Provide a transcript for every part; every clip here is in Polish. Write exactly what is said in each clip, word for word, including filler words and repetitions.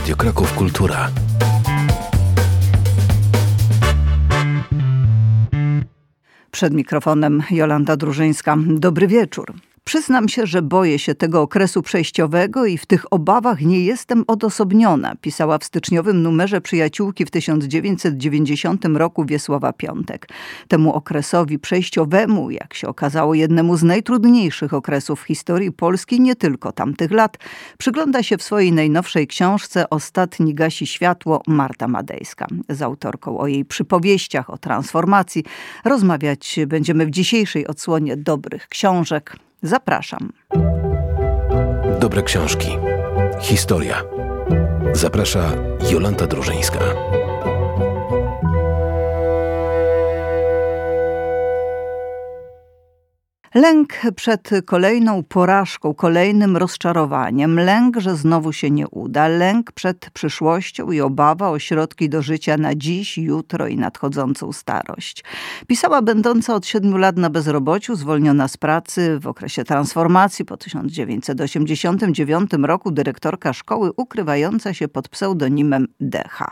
Radio Kraków Kultura. Przed mikrofonem Jolanta Drużyńska. Dobry wieczór. Przyznam się, że boję się tego okresu przejściowego i w tych obawach nie jestem odosobniona, pisała w styczniowym numerze Przyjaciółki w tysiąc dziewięćset dziewięćdziesiątym roku Wiesława Piątek. Temu okresowi przejściowemu, jak się okazało, jednemu z najtrudniejszych okresów w historii Polski, nie tylko tamtych lat, przygląda się w swojej najnowszej książce Ostatni gasi światło Marta Madejska. Z autorką o jej przypowieściach o transformacji rozmawiać będziemy w dzisiejszej odsłonie dobrych książek. Zapraszam. Dobre książki. Historia. Zaprasza Jolanta Drużyńska. Lęk przed kolejną porażką, kolejnym rozczarowaniem, lęk, że znowu się nie uda, lęk przed przyszłością i obawa o środki do życia na dziś, jutro i nadchodzącą starość. Pisała będąca od siedmiu lat na bezrobociu, zwolniona z pracy w okresie transformacji po tysiąc dziewięćset osiemdziesiątym dziewiątym roku dyrektorka szkoły ukrywająca się pod pseudonimem D H.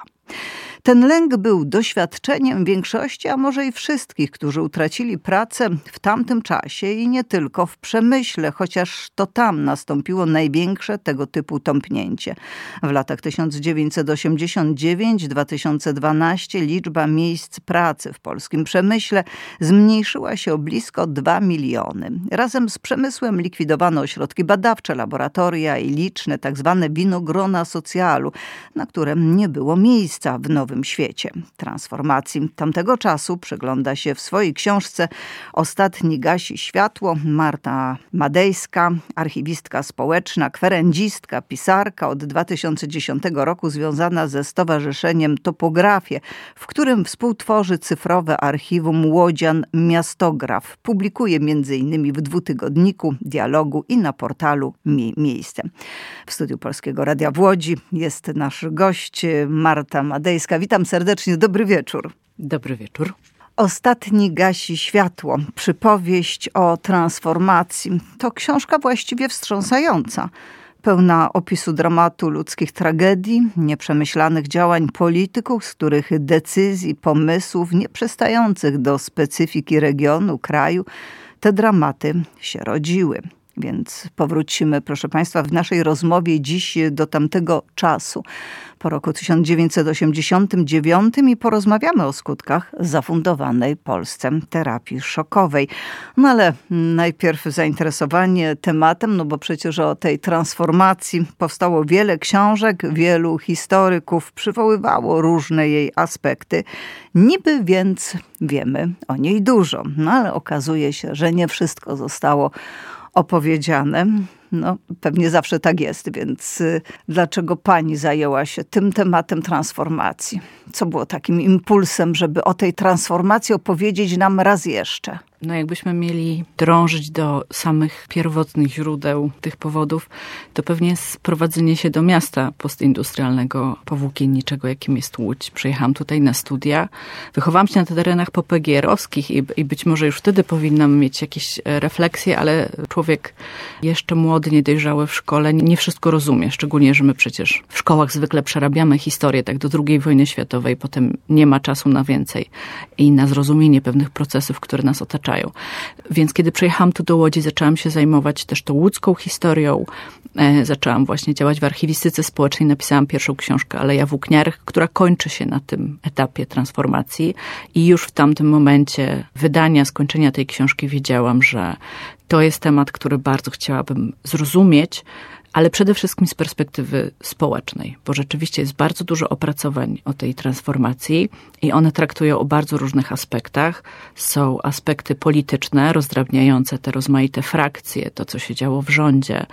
Ten lęk był doświadczeniem większości, a może i wszystkich, którzy utracili pracę w tamtym czasie i nie tylko w przemyśle, chociaż to tam nastąpiło największe tego typu tąpnięcie. W latach tysiąc dziewięćset osiemdziesiąt dziewiąty do dwa tysiące dwunastego liczba miejsc pracy w polskim przemyśle zmniejszyła się o blisko dwa miliony. Razem z przemysłem likwidowano ośrodki badawcze, laboratoria i liczne tak zwane winogrona socjalu, na które nie było miejsca w nowym świecie. Transformacji tamtego czasu przygląda się w swojej książce Ostatni gasi światło Marta Madejska, archiwistka społeczna, kwerendzistka, pisarka, od dwa tysiące dziesiątego roku związana ze Stowarzyszeniem Topografie, w którym współtworzy cyfrowe archiwum Łodzian Miastograf. Publikuje między innymi w dwutygodniku, Dialogu i na portalu Mie- Miejsce. W studiu Polskiego Radia w Łodzi jest nasz gość Marta Madejska. Witam serdecznie, dobry wieczór. Dobry wieczór. Ostatni gasi światło, przypowieść o transformacji. To książka właściwie wstrząsająca, pełna opisu dramatu ludzkich tragedii, nieprzemyślanych działań polityków, z których decyzji, pomysłów nieprzystających do specyfiki regionu, kraju, te dramaty się rodziły. Więc powrócimy, proszę Państwa, w naszej rozmowie dziś do tamtego czasu, po roku tysiąc dziewięćset osiemdziesiątym dziewiątym i porozmawiamy o skutkach zafundowanej Polsce terapii szokowej. No ale najpierw zainteresowanie tematem, no bo przecież o tej transformacji powstało wiele książek, wielu historyków przywoływało różne jej aspekty. Niby więc wiemy o niej dużo, no ale okazuje się, że nie wszystko zostało opowiedziane. No, pewnie zawsze tak jest, więc y, dlaczego pani zajęła się tym tematem transformacji? Co było takim impulsem, żeby o tej transformacji opowiedzieć nam raz jeszcze? No jakbyśmy mieli drążyć do samych pierwotnych źródeł tych powodów, to pewnie sprowadzenie się do miasta postindustrialnego, powłókienniczego, jakim jest Łódź. Przyjechałam tutaj na studia. Wychowałam się na terenach popegierowskich i, i być może już wtedy powinnam mieć jakieś refleksje, ale człowiek jeszcze młody, niedojrzały w szkole nie wszystko rozumie. Szczególnie, że my przecież w szkołach zwykle przerabiamy historię tak do drugiej wojny światowej, potem nie ma czasu na więcej i na zrozumienie pewnych procesów, które nas otaczają. Więc kiedy przyjechałam tu do Łodzi, zaczęłam się zajmować też tą łódzką historią. E, zaczęłam właśnie działać w archiwistyce społecznej. Napisałam pierwszą książkę Aleja Włókniarek, która kończy się na tym etapie transformacji. I już w tamtym momencie wydania, skończenia tej książki wiedziałam, że to jest temat, który bardzo chciałabym zrozumieć, ale przede wszystkim z perspektywy społecznej, bo rzeczywiście jest bardzo dużo opracowań o tej transformacji i one traktują o bardzo różnych aspektach. Są aspekty polityczne, rozdrabniające te rozmaite frakcje, to co się działo w rządzie.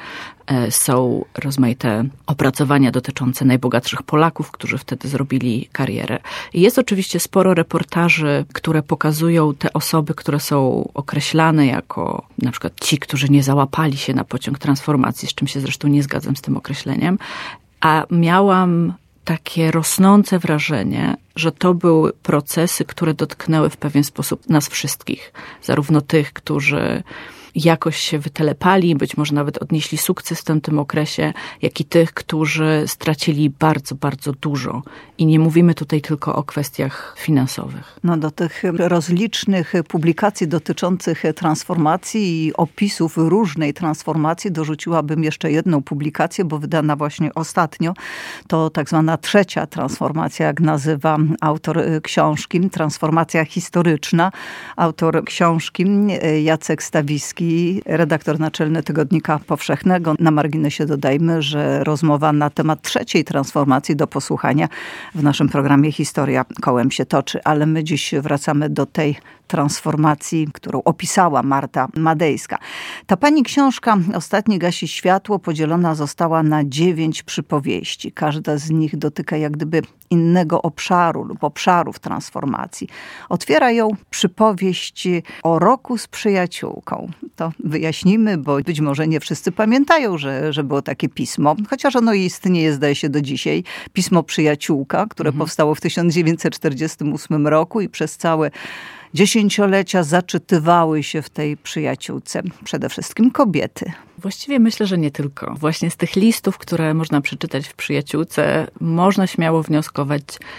Są rozmaite opracowania dotyczące najbogatszych Polaków, którzy wtedy zrobili karierę. I jest oczywiście sporo reportaży, które pokazują te osoby, które są określane jako na przykład ci, którzy nie załapali się na pociąg transformacji, z czym się zresztą nie zgadzam z tym określeniem. A miałam takie rosnące wrażenie, że to były procesy, które dotknęły w pewien sposób nas wszystkich. Zarówno tych, którzy jakoś się wytelepali, być może nawet odnieśli sukces w tamtym okresie, jak i tych, którzy stracili bardzo, bardzo dużo. I nie mówimy tutaj tylko o kwestiach finansowych. No do tych rozlicznych publikacji dotyczących transformacji i opisów różnej transformacji dorzuciłabym jeszcze jedną publikację, bo wydana właśnie ostatnio. To tak zwana trzecia transformacja, jak nazywa autor książki. Transformacja historyczna. Autor książki Jacek Stawiski, redaktor naczelny Tygodnika Powszechnego. Na marginesie dodajmy, że rozmowa na temat trzeciej transformacji do posłuchania w naszym programie Historia kołem się toczy. Ale my dziś wracamy do tej transformacji, którą opisała Marta Madejska. Ta pani książka Ostatni gasi światło podzielona została na dziewięć przypowieści. Każda z nich dotyka jak gdyby innego obszaru lub obszarów transformacji. Otwiera ją przypowieść o roku z przyjaciółką. To wyjaśnimy, bo być może nie wszyscy pamiętają, że, że było takie pismo, chociaż ono istnieje, zdaje się, do dzisiaj. Pismo Przyjaciółka, które mhm. powstało w tysiąc dziewięćset czterdziestym ósmym roku i przez całe dziesięciolecia zaczytywały się w tej przyjaciółce przede wszystkim kobiety. Właściwie myślę, że nie tylko. Właśnie z tych listów, które można przeczytać w przyjaciółce, można śmiało wnioskować,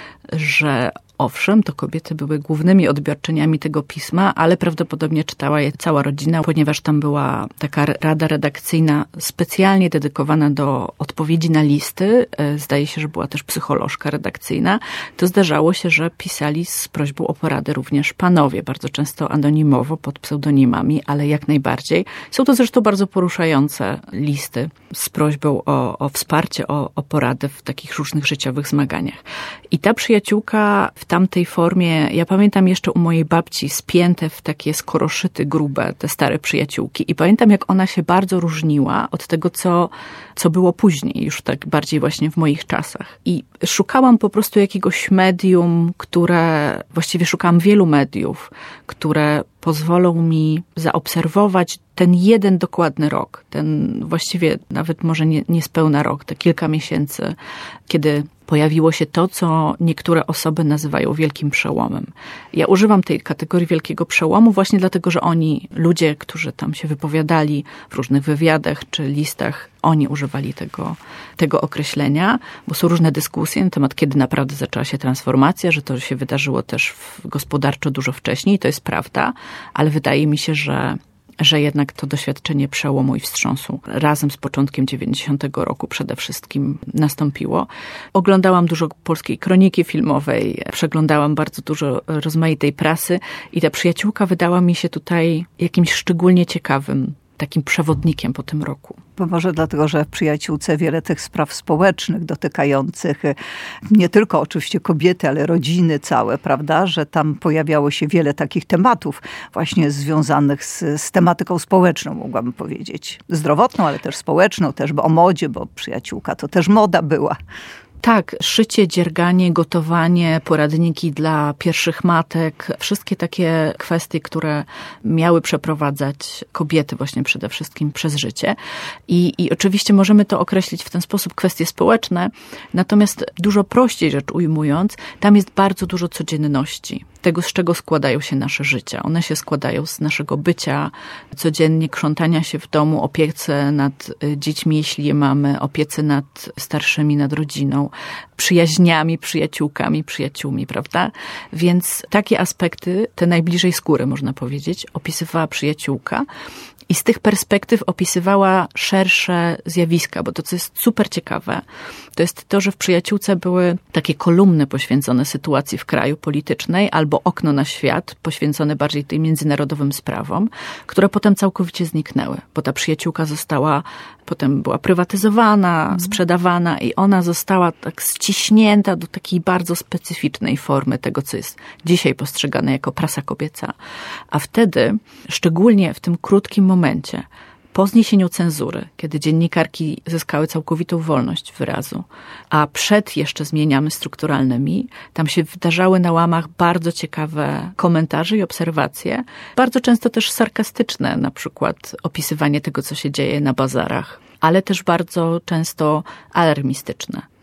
że owszem, to kobiety były głównymi odbiorczyniami tego pisma, ale prawdopodobnie czytała je cała rodzina, ponieważ tam była taka rada redakcyjna specjalnie dedykowana do odpowiedzi na listy. Zdaje się, że była też psycholożka redakcyjna. To zdarzało się, że pisali z prośbą o poradę również panowie, bardzo często anonimowo, pod pseudonimami, ale jak najbardziej. Są to zresztą bardzo poruszające listy z prośbą o, o wsparcie, o, o poradę w takich różnych życiowych zmaganiach. I ta przyjaciółka w tamtej formie, ja pamiętam jeszcze u mojej babci spięte w takie skoroszyty grube, te stare przyjaciółki. I pamiętam, jak ona się bardzo różniła od tego, co, co było później, już tak bardziej właśnie w moich czasach. I szukałam po prostu jakiegoś medium, które, właściwie szukałam wielu mediów, które pozwolą mi zaobserwować ten jeden dokładny rok, ten właściwie nawet może nie, niespełna rok, te kilka miesięcy, kiedy pojawiło się to, co niektóre osoby nazywają wielkim przełomem. Ja używam tej kategorii wielkiego przełomu właśnie dlatego, że oni, ludzie, którzy tam się wypowiadali w różnych wywiadach czy listach, oni używali tego, tego określenia, bo są różne dyskusje na temat, kiedy naprawdę zaczęła się transformacja, że to się wydarzyło też w, gospodarczo dużo wcześniej, to jest prawda, ale wydaje mi się, że że jednak to doświadczenie przełomu i wstrząsu razem z początkiem dziewięćdziesiątego roku przede wszystkim nastąpiło. Oglądałam dużo polskiej kroniki filmowej, przeglądałam bardzo dużo rozmaitej prasy i ta przyjaciółka wydała mi się tutaj jakimś szczególnie ciekawym takim przewodnikiem po tym roku. Bo może dlatego, że w przyjaciółce wiele tych spraw społecznych dotykających nie tylko oczywiście kobiety, ale rodziny całe, prawda, że tam pojawiało się wiele takich tematów właśnie związanych z, z tematyką społeczną, mogłabym powiedzieć. Zdrowotną, ale też społeczną, też o modzie, bo przyjaciółka to też moda była. Tak, szycie, dzierganie, gotowanie, poradniki dla pierwszych matek, wszystkie takie kwestie, które miały przeprowadzać kobiety właśnie przede wszystkim przez życie. I, i oczywiście możemy to określić w ten sposób, kwestie społeczne, natomiast dużo prościej rzecz ujmując, tam jest bardzo dużo codzienności. Tego, z czego składają się nasze życia. One się składają z naszego bycia, codziennie krzątania się w domu, opiece nad dziećmi, jeśli je mamy, opiece nad starszymi, nad rodziną, przyjaźniami, przyjaciółkami, przyjaciółmi, prawda? Więc takie aspekty, te najbliżej skóry, można powiedzieć, opisywała przyjaciółka. I z tych perspektyw opisywała szersze zjawiska, bo to, co jest super ciekawe, to jest to, że w przyjaciółce były takie kolumny poświęcone sytuacji w kraju politycznej albo okno na świat poświęcone bardziej tym międzynarodowym sprawom, które potem całkowicie zniknęły, bo ta przyjaciółka została, potem była prywatyzowana, mhm. sprzedawana i ona została tak ściśnięta do takiej bardzo specyficznej formy tego, co jest dzisiaj postrzegane jako prasa kobieca. A wtedy, szczególnie w tym krótkim momencie, po zniesieniu cenzury, kiedy dziennikarki zyskały całkowitą wolność wyrazu, a przed jeszcze zmieniami strukturalnymi, tam się wydarzały na łamach bardzo ciekawe komentarze i obserwacje, bardzo często też sarkastyczne, na przykład opisywanie tego, co się dzieje na bazarach, ale też bardzo często alarmistyczne.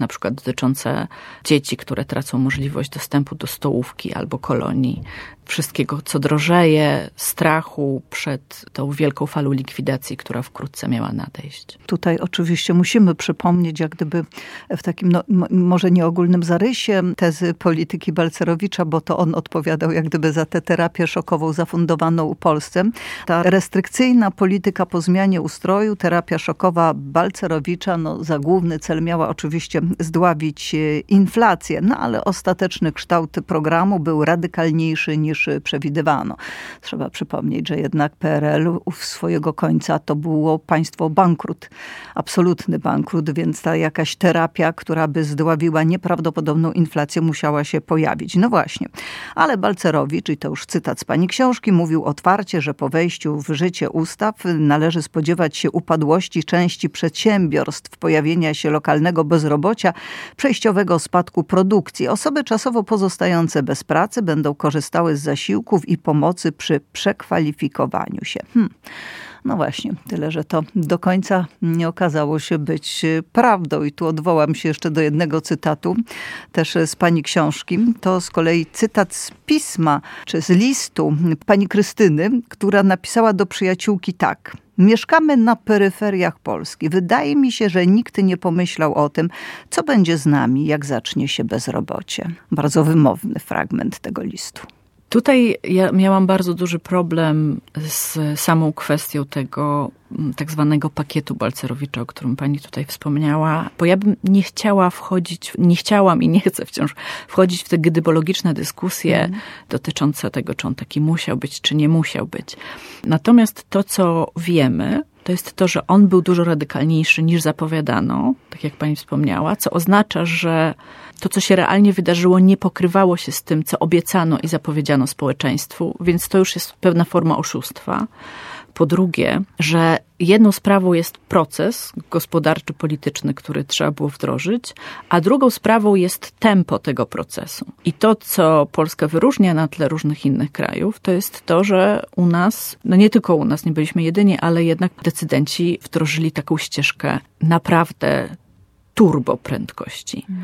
na przykład dotyczące dzieci, które tracą możliwość dostępu do stołówki albo kolonii. Wszystkiego, co drożeje, strachu przed tą wielką falą likwidacji, która wkrótce miała nadejść. Tutaj oczywiście musimy przypomnieć, jak gdyby w takim, no, może nie ogólnym zarysie tezy polityki Balcerowicza, bo to on odpowiadał jak gdyby za tę terapię szokową zafundowaną Polsce. Ta restrykcyjna polityka po zmianie ustroju, terapia szokowa Balcerowicza, no, za główny cel miała oczywiście zdławić inflację, no ale ostateczny kształt programu był radykalniejszy niż przewidywano. Trzeba przypomnieć, że jednak P R L u swojego końca to było państwo bankrut, absolutny bankrut, więc ta jakaś terapia, która by zdławiła nieprawdopodobną inflację, musiała się pojawić. No właśnie, ale Balcerowicz, i to już cytat z pani książki, mówił otwarcie, że po wejściu w życie ustaw należy spodziewać się upadłości części przedsiębiorstw, pojawienia się lokalnego bezrobocia, przejściowego spadku produkcji. Osoby czasowo pozostające bez pracy będą korzystały z zasiłków i pomocy przy przekwalifikowaniu się. Hmm. No właśnie, tyle, że to do końca nie okazało się być prawdą. I tu odwołam się jeszcze do jednego cytatu, też z pani książki. To z kolei cytat z pisma, czy z listu pani Krystyny, która napisała do przyjaciółki tak. Mieszkamy na peryferiach Polski. Wydaje mi się, że nikt nie pomyślał o tym, co będzie z nami, jak zacznie się bezrobocie. Bardzo wymowny fragment tego listu. Tutaj ja miałam bardzo duży problem z samą kwestią tego tak zwanego pakietu Balcerowicza, o którym pani tutaj wspomniała, bo ja bym nie chciała wchodzić, nie chciałam i nie chcę wciąż wchodzić w te gdybologiczne dyskusje mm. dotyczące tego, czy on taki musiał być, czy nie musiał być. Natomiast to, co wiemy, to jest to, że on był dużo radykalniejszy niż zapowiadano, tak jak pani wspomniała, co oznacza, że to, co się realnie wydarzyło, nie pokrywało się z tym, co obiecano i zapowiedziano społeczeństwu, więc to już jest pewna forma oszustwa. Po drugie, że jedną sprawą jest proces gospodarczy, polityczny, który trzeba było wdrożyć, a drugą sprawą jest tempo tego procesu. I to, co Polskę wyróżnia na tle różnych innych krajów, to jest to, że u nas, no nie tylko u nas, nie byliśmy jedyni, ale jednak decydenci wdrożyli taką ścieżkę naprawdę turbo prędkości. Mm.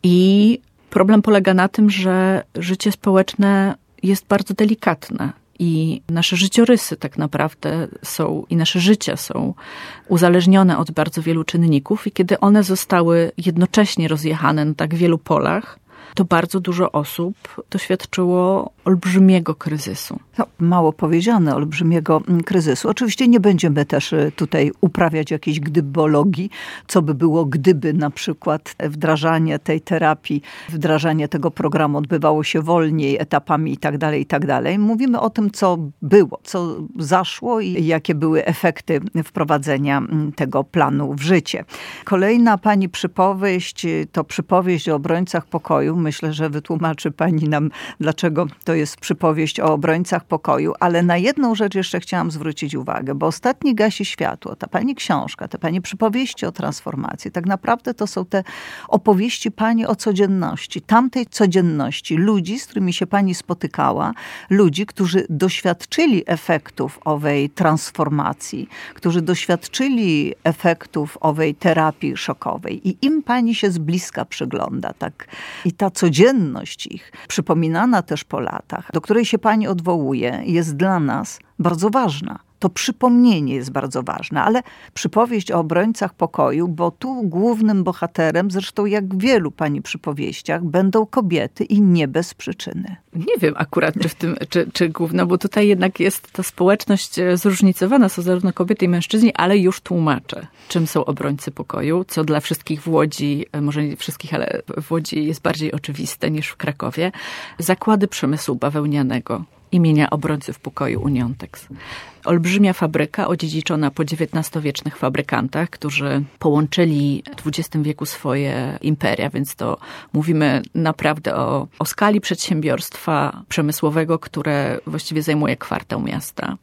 I problem polega na tym, że życie społeczne jest bardzo delikatne. I nasze życiorysy tak naprawdę są, i nasze życia są uzależnione od bardzo wielu czynników i kiedy one zostały jednocześnie rozjechane na tak wielu polach, to bardzo dużo osób doświadczyło olbrzymiego kryzysu. No, mało powiedziane, olbrzymiego kryzysu. Oczywiście nie będziemy też tutaj uprawiać jakiejś gdybologii, co by było, gdyby na przykład wdrażanie tej terapii, wdrażanie tego programu odbywało się wolniej, etapami i tak dalej, i tak dalej. Mówimy o tym, co było, co zaszło i jakie były efekty wprowadzenia tego planu w życie. Kolejna pani przypowieść to przypowieść o obrońcach pokoju. Myślę, że wytłumaczy pani nam, dlaczego to jest przypowieść o obrońcach pokoju, ale na jedną rzecz jeszcze chciałam zwrócić uwagę, bo Ostatni gasi światło, ta pani książka, te pani przypowieści o transformacji, tak naprawdę to są te opowieści pani o codzienności, tamtej codzienności, ludzi, z którymi się pani spotykała, ludzi, którzy doświadczyli efektów owej transformacji, którzy doświadczyli efektów owej terapii szokowej i im pani się z bliska przygląda, tak. I ta codzienność ich, przypominana też po latach, do której się pani odwołuje, jest dla nas bardzo ważna. To przypomnienie jest bardzo ważne, ale przypowieść o obrońcach pokoju, bo tu głównym bohaterem, zresztą jak w wielu pani przypowieściach, będą kobiety i nie bez przyczyny. Nie wiem akurat, czy w tym, czy, czy główna, bo tutaj jednak jest ta społeczność zróżnicowana, są zarówno kobiety i mężczyźni, ale już tłumaczę, czym są obrońcy pokoju, co dla wszystkich w Łodzi, może nie wszystkich, ale w Łodzi jest bardziej oczywiste niż w Krakowie. Zakłady przemysłu bawełnianego imienia obrońców pokoju Uniontex. Olbrzymia fabryka odziedziczona po dziewiętnastowiecznych fabrykantach, którzy połączyli w dwudziestym wieku swoje imperia, więc to mówimy naprawdę o, o skali przedsiębiorstwa przemysłowego, które właściwie zajmuje kwartał miasta.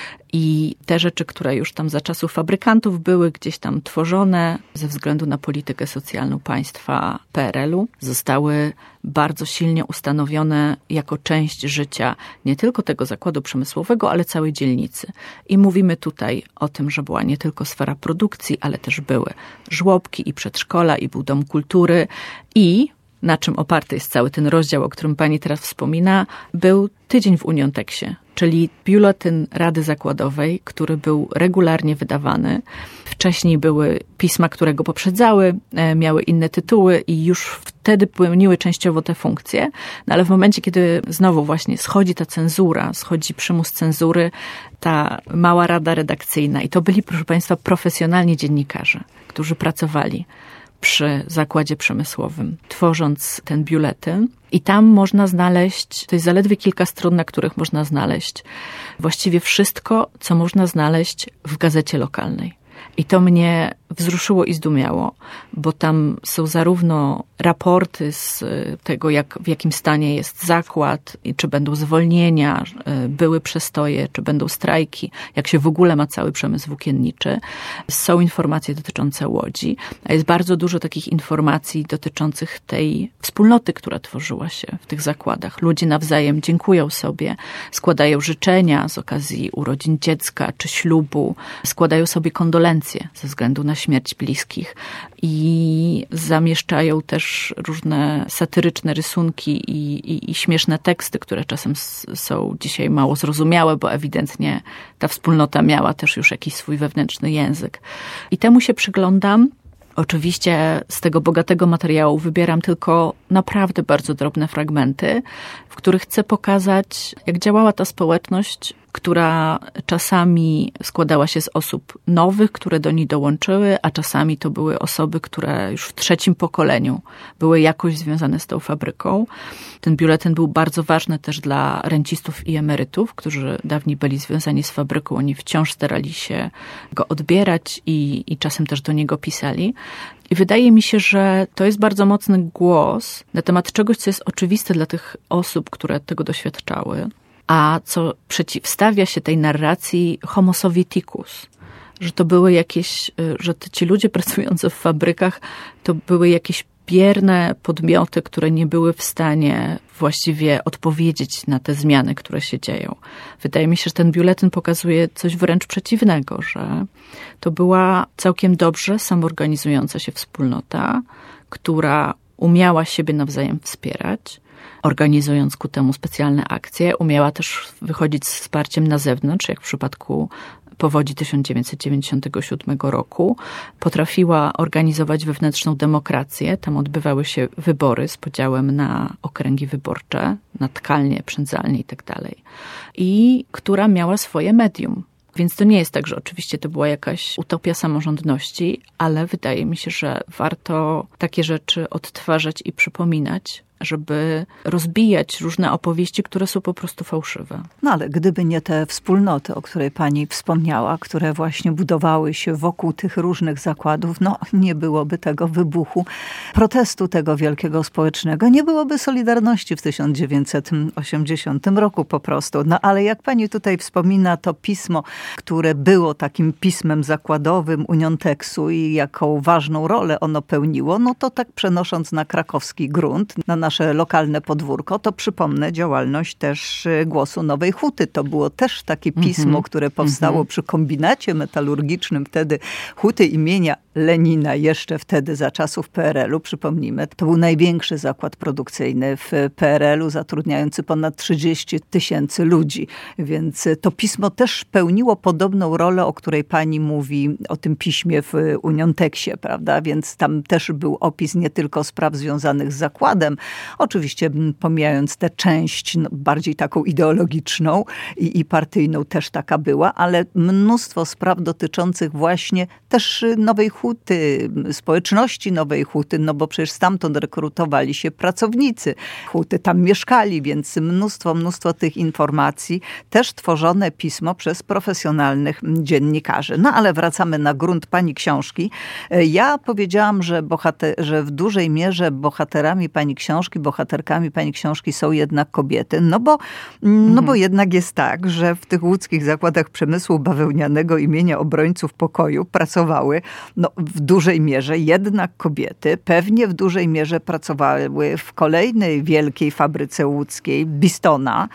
I te rzeczy, które już tam za czasów fabrykantów były gdzieś tam tworzone ze względu na politykę socjalną państwa P R L u, zostały bardzo silnie ustanowione jako część życia nie tylko tego zakładu przemysłowego, ale całej dzielnicy. I mówimy tutaj o tym, że była nie tylko sfera produkcji, ale też były żłobki i przedszkola, i był dom kultury i na czym oparty jest cały ten rozdział, o którym pani teraz wspomina, był tydzień w Unionteksie, czyli biuletyn Rady Zakładowej, który był regularnie wydawany. Wcześniej były pisma, które go poprzedzały, miały inne tytuły i już wtedy pełniły częściowo te funkcje. No ale w momencie, kiedy znowu właśnie schodzi ta cenzura, schodzi przymus cenzury, ta mała rada redakcyjna i to byli, proszę państwa, profesjonalni dziennikarze, którzy pracowali przy zakładzie przemysłowym, tworząc ten biuletyn. I tam można znaleźć, to jest zaledwie kilka stron, na których można znaleźć właściwie wszystko, co można znaleźć w gazecie lokalnej. I to mnie wzruszyło i zdumiało, bo tam są zarówno raporty z tego, jak, w jakim stanie jest zakład, i czy będą zwolnienia, były przestoje, czy będą strajki, jak się w ogóle ma cały przemysł włókienniczy. Są informacje dotyczące Łodzi, a jest bardzo dużo takich informacji dotyczących tej wspólnoty, która tworzyła się w tych zakładach. Ludzie nawzajem dziękują sobie, składają życzenia z okazji urodzin dziecka czy ślubu, składają sobie kondolencje ze względu na śmierć bliskich i zamieszczają też różne satyryczne rysunki i, i, i śmieszne teksty, które czasem są dzisiaj mało zrozumiałe, bo ewidentnie ta wspólnota miała też już jakiś swój wewnętrzny język. I temu się przyglądam. Oczywiście z tego bogatego materiału wybieram tylko naprawdę bardzo drobne fragmenty, w których chcę pokazać, jak działała ta społeczność, która czasami składała się z osób nowych, które do niej dołączyły, a czasami to były osoby, które już w trzecim pokoleniu były jakoś związane z tą fabryką. Ten biuletyn był bardzo ważny też dla rencistów i emerytów, którzy dawniej byli związani z fabryką. Oni wciąż starali się go odbierać i, i czasem też do niego pisali. I wydaje mi się, że to jest bardzo mocny głos na temat czegoś, co jest oczywiste dla tych osób, które tego doświadczały, a co przeciwstawia się tej narracji homo sovieticus, że to były jakieś, że ci ludzie pracujący w fabrykach to były jakieś bierne podmioty, które nie były w stanie właściwie odpowiedzieć na te zmiany, które się dzieją. Wydaje mi się, że ten biuletyn pokazuje coś wręcz przeciwnego, że to była całkiem dobrze samoorganizująca się wspólnota, która umiała siebie nawzajem wspierać, organizując ku temu specjalne akcje. Umiała też wychodzić z wsparciem na zewnątrz, jak w przypadku powodzi tysiąc dziewięćset dziewięćdziesiątego siódmego roku. Potrafiła organizować wewnętrzną demokrację. Tam odbywały się wybory z podziałem na okręgi wyborcze, na tkalnie, przędzalnie i tak dalej. I która miała swoje medium. Więc to nie jest tak, że oczywiście to była jakaś utopia samorządności, ale wydaje mi się, że warto takie rzeczy odtwarzać i przypominać, żeby rozbijać różne opowieści, które są po prostu fałszywe. No ale gdyby nie te wspólnoty, o której pani wspomniała, które właśnie budowały się wokół tych różnych zakładów, no nie byłoby tego wybuchu, protestu tego wielkiego społecznego, nie byłoby Solidarności w tysiąc dziewięćset osiemdziesiątym roku po prostu. No ale jak pani tutaj wspomina, to pismo, które było takim pismem zakładowym Unionteksu i jaką ważną rolę ono pełniło, no to tak przenosząc na krakowski grunt, na nasze lokalne podwórko, to przypomnę działalność też Głosu Nowej Huty. To było też takie pismo, mm-hmm. które powstało mm-hmm. przy kombinacie metalurgicznym wtedy Huty imienia Lenina, jeszcze wtedy za czasów P R L u, przypomnijmy. To był największy zakład produkcyjny w P R L u, zatrudniający ponad trzydzieści tysięcy ludzi. Więc to pismo też pełniło podobną rolę, o której pani mówi, o tym piśmie w Unionteksie, prawda? Więc tam też był opis nie tylko spraw związanych z zakładem, oczywiście pomijając tę część no, bardziej taką ideologiczną i, i partyjną też taka była, ale mnóstwo spraw dotyczących właśnie też Nowej Huty, społeczności Nowej Huty, no bo przecież stamtąd rekrutowali się pracownicy Huty, tam mieszkali, więc mnóstwo, mnóstwo tych informacji, też tworzone pismo przez profesjonalnych dziennikarzy. No ale wracamy na grunt pani książki. Ja powiedziałam, że, bohater, że w dużej mierze bohaterami pani książki, bohaterkami pani książki są jednak kobiety, no bo, no mhm. bo jednak jest tak, że w tych łódzkich zakładach przemysłu bawełnianego imienia Obrońców Pokoju pracowały no, w dużej mierze jednak kobiety, pewnie w dużej mierze pracowały w kolejnej wielkiej fabryce łódzkiej, Bistona,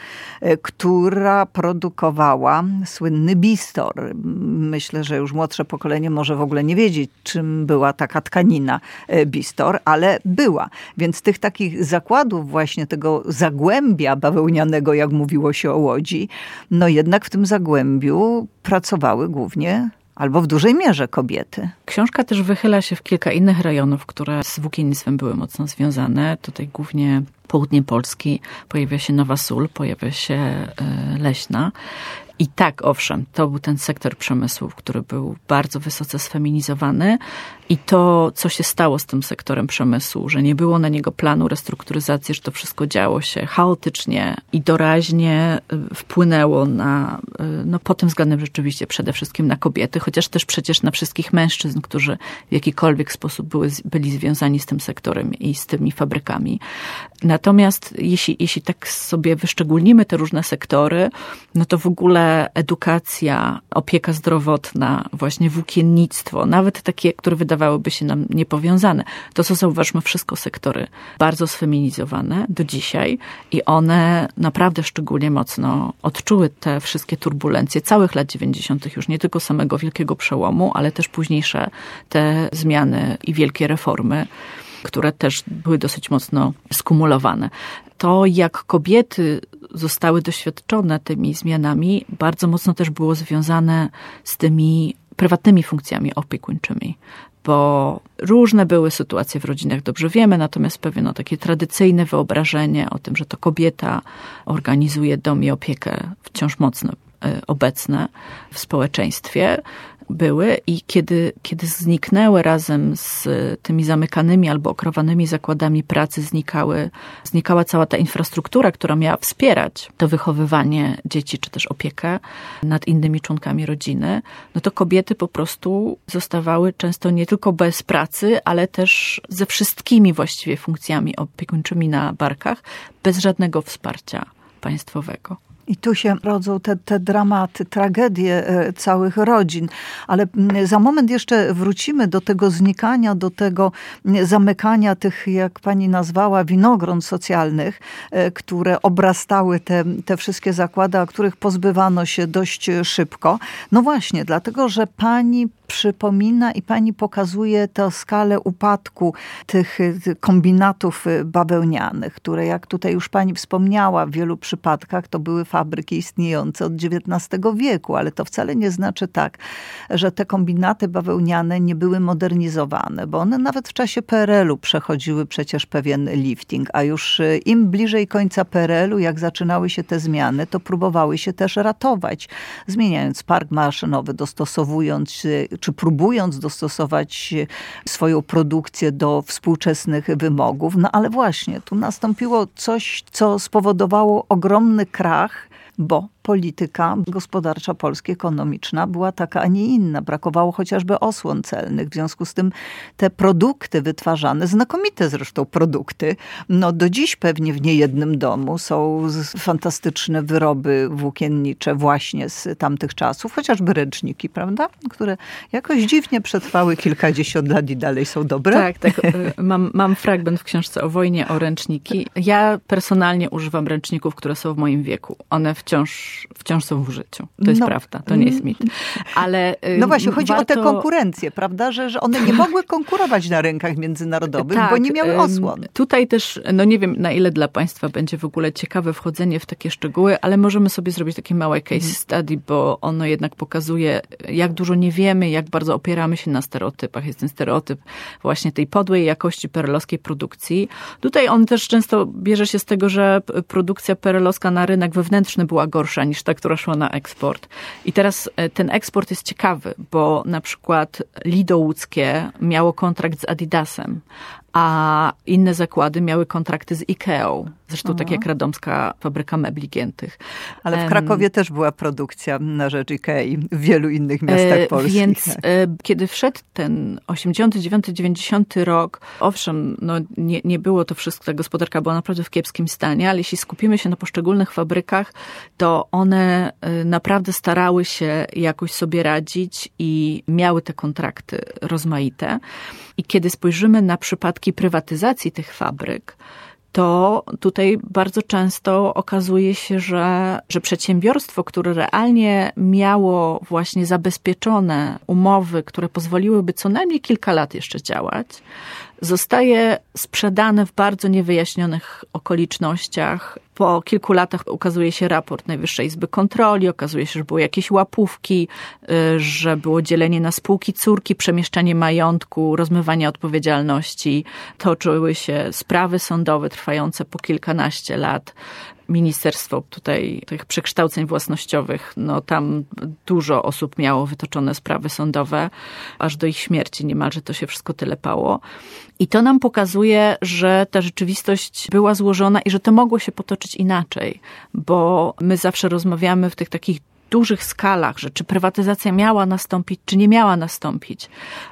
która produkowała słynny bistor. Myślę, że już młodsze pokolenie może w ogóle nie wiedzieć, czym była taka tkanina bistor, ale była. Więc tych takich zakładów właśnie tego zagłębia bawełnianego, jak mówiło się o Łodzi, no jednak w tym zagłębiu pracowały głównie albo w dużej mierze kobiety. Książka też wychyla się w kilka innych rejonów, które z włókiennictwem były mocno związane. Tutaj głównie południe Polski, pojawia się Nowa Sól, pojawia się Leśna. I tak, owszem, to był ten sektor przemysłu, który był bardzo wysoce sfeminizowany i to, co się stało z tym sektorem przemysłu, że nie było na niego planu restrukturyzacji, że to wszystko działo się chaotycznie i doraźnie wpłynęło na, no pod tym względem rzeczywiście przede wszystkim na kobiety, chociaż też przecież na wszystkich mężczyzn, którzy w jakikolwiek sposób były, byli związani z tym sektorem i z tymi fabrykami. Natomiast jeśli, jeśli tak sobie wyszczególnimy te różne sektory, no to w ogóle edukacja, opieka zdrowotna, właśnie włókiennictwo, nawet takie, które wydawałyby się nam niepowiązane. To są, zauważmy, wszystko sektory bardzo sfeminizowane do dzisiaj i one naprawdę szczególnie mocno odczuły te wszystkie turbulencje całych lat dziewięćdziesiątych, już nie tylko samego wielkiego przełomu, ale też późniejsze te zmiany i wielkie reformy, które też były dosyć mocno skumulowane. To, jak kobiety zostały doświadczone tymi zmianami, bardzo mocno też było związane z tymi prywatnymi funkcjami opiekuńczymi. Bo różne były sytuacje w rodzinach, dobrze wiemy, natomiast pewne no, takie tradycyjne wyobrażenie o tym, że to kobieta organizuje dom i opiekę, wciąż mocno obecne w społeczeństwie były i kiedy, kiedy zniknęły razem z tymi zamykanymi albo okrowanymi zakładami pracy, znikały, znikała cała ta infrastruktura, która miała wspierać to wychowywanie dzieci, czy też opiekę nad innymi członkami rodziny, no to kobiety po prostu zostawały często nie tylko bez pracy, ale też ze wszystkimi właściwie funkcjami opiekuńczymi na barkach, bez żadnego wsparcia państwowego. I tu się rodzą te, te dramaty, tragedie całych rodzin. Ale za moment jeszcze wrócimy do tego znikania, do tego zamykania tych, jak pani nazwała, winogron socjalnych, które obrastały te, te wszystkie zakłady, a których pozbywano się dość szybko. No właśnie, dlatego, że pani przypomina i pani pokazuje tę skalę upadku tych kombinatów bawełnianych, które, jak tutaj już pani wspomniała, w wielu przypadkach to były fabryki istniejące od dziewiętnastego wieku, ale to wcale nie znaczy tak, że te kombinaty bawełniane nie były modernizowane, bo one nawet w czasie P R L u przechodziły przecież pewien lifting, a już im bliżej końca P R L u, jak zaczynały się te zmiany, to próbowały się też ratować, zmieniając park maszynowy, dostosowując czy próbując dostosować swoją produkcję do współczesnych wymogów. No ale właśnie, tu nastąpiło coś, co spowodowało ogromny krach, bo polityka gospodarcza Polski, ekonomiczna była taka, a nie inna. Brakowało chociażby osłon celnych. W związku z tym te produkty wytwarzane, znakomite zresztą produkty, no do dziś pewnie w niejednym domu są fantastyczne wyroby włókiennicze właśnie z tamtych czasów, chociażby ręczniki, prawda? Które jakoś dziwnie przetrwały kilkadziesiąt lat i dalej są dobre. Tak, tak. Mam, mam fragment w książce o wojnie o ręczniki. Ja personalnie używam ręczników, które są w moim wieku. One wciąż wciąż są w użyciu. To jest no, prawda, to nie jest mit. Ale no właśnie, chodzi warto... o tę konkurencję, prawda? Że, że one nie mogły konkurować na rynkach międzynarodowych, tak, bo nie miały osłon. Tutaj też, no nie wiem, na ile dla państwa będzie w ogóle ciekawe wchodzenie w takie szczegóły, ale możemy sobie zrobić takie małe case study, bo ono jednak pokazuje, jak dużo nie wiemy, jak bardzo opieramy się na stereotypach. Jest ten stereotyp właśnie tej podłej jakości perelowskiej produkcji. Tutaj on też często bierze się z tego, że produkcja perelowska na rynek wewnętrzny była gorsza niż ta, która szła na eksport. I teraz ten eksport jest ciekawy, bo na przykład Lido łódzkie miało kontrakt z Adidasem a inne zakłady miały kontrakty z Ikeą. Zresztą Aha. tak jak Radomska Fabryka Mebli Giętych. Ale w Krakowie też była produkcja na rzecz Ikei, w wielu innych miastach e, polskich. Więc e, kiedy wszedł ten osiemdziesiąty dziewiąty dziewięćdziesiąty rok, owszem, no nie, nie było to wszystko, ta gospodarka była naprawdę w kiepskim stanie, ale jeśli skupimy się na poszczególnych fabrykach, to one e, naprawdę starały się jakoś sobie radzić i miały te kontrakty rozmaite. I kiedy spojrzymy na przypadki prywatyzacji tych fabryk, to tutaj bardzo często okazuje się, że, że przedsiębiorstwo, które realnie miało właśnie zabezpieczone umowy, które pozwoliłyby co najmniej kilka lat jeszcze działać, zostaje sprzedane w bardzo niewyjaśnionych okolicznościach. Po kilku latach ukazuje się raport Najwyższej Izby Kontroli, okazuje się, że były jakieś łapówki, że było dzielenie na spółki córki, przemieszczanie majątku, rozmywanie odpowiedzialności. Toczyły się sprawy sądowe trwające po kilkanaście lat. Ministerstwo tutaj tych przekształceń własnościowych, no tam dużo osób miało wytoczone sprawy sądowe, aż do ich śmierci niemalże to się wszystko tylepało. I to nam pokazuje, że ta rzeczywistość była złożona i że to mogło się potoczyć inaczej, bo my zawsze rozmawiamy w tych takich dużych skalach, że czy prywatyzacja miała nastąpić, czy nie miała nastąpić.